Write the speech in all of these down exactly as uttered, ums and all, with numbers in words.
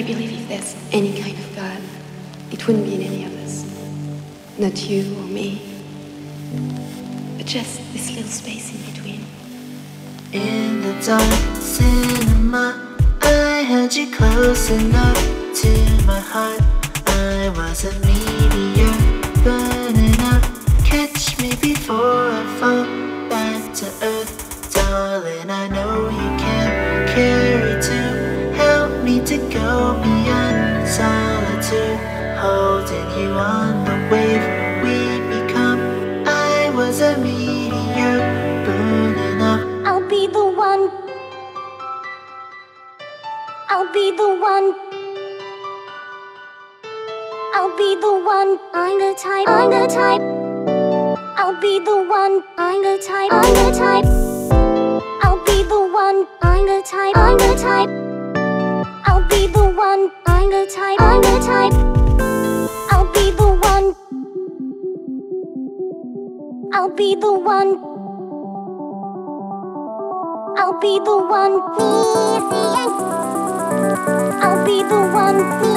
I believe if there's any kind of God, it wouldn't be in any of us. Not you or me, but just this little space in between. In the dark cinema, I held you close enough to my heart. I was a meteor burning up. Catch me before I fall back to earth. Darling, I know you can carry two. Help me to go beyond solitude. Holding you on the wave we become. I was a meteor burning up. I'll be the one. I'll be the one. I'll be the one. I'm the type. I'm the type. I'll be the one. I'm the type. I'm the type. I'll be the one. I'm the type. I'm the type. I'll be the one. I'm the type. I'm the type. I'll be the one. I'll be the one. I'll be the one. I'll be the one.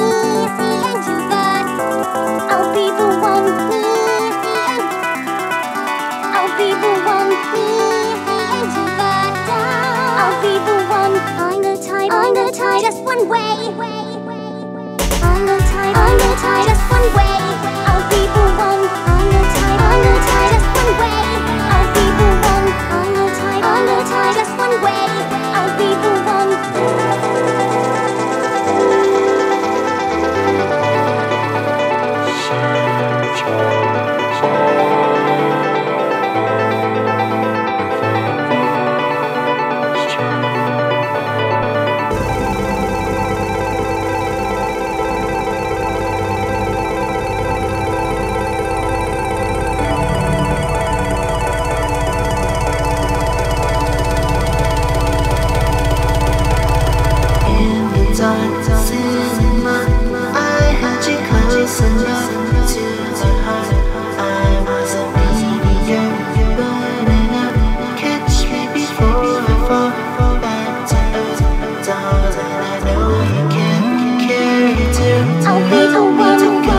I'll be the one. I'll be the one. I'll be the one. I'm the type. I'm the type. Just one way. I'm the type. I'm the type. Just one way. I'll be the one. I'm the type. I'm the type. Just one way. I'll be the one. I'm the type. I'm the type. Just one way. I'll be the one. Cinema, I held you close enough to the heart. I was a meteor burning up. Catch me before I fall back to earth. Darling, I know you can carry two. I'll be the one.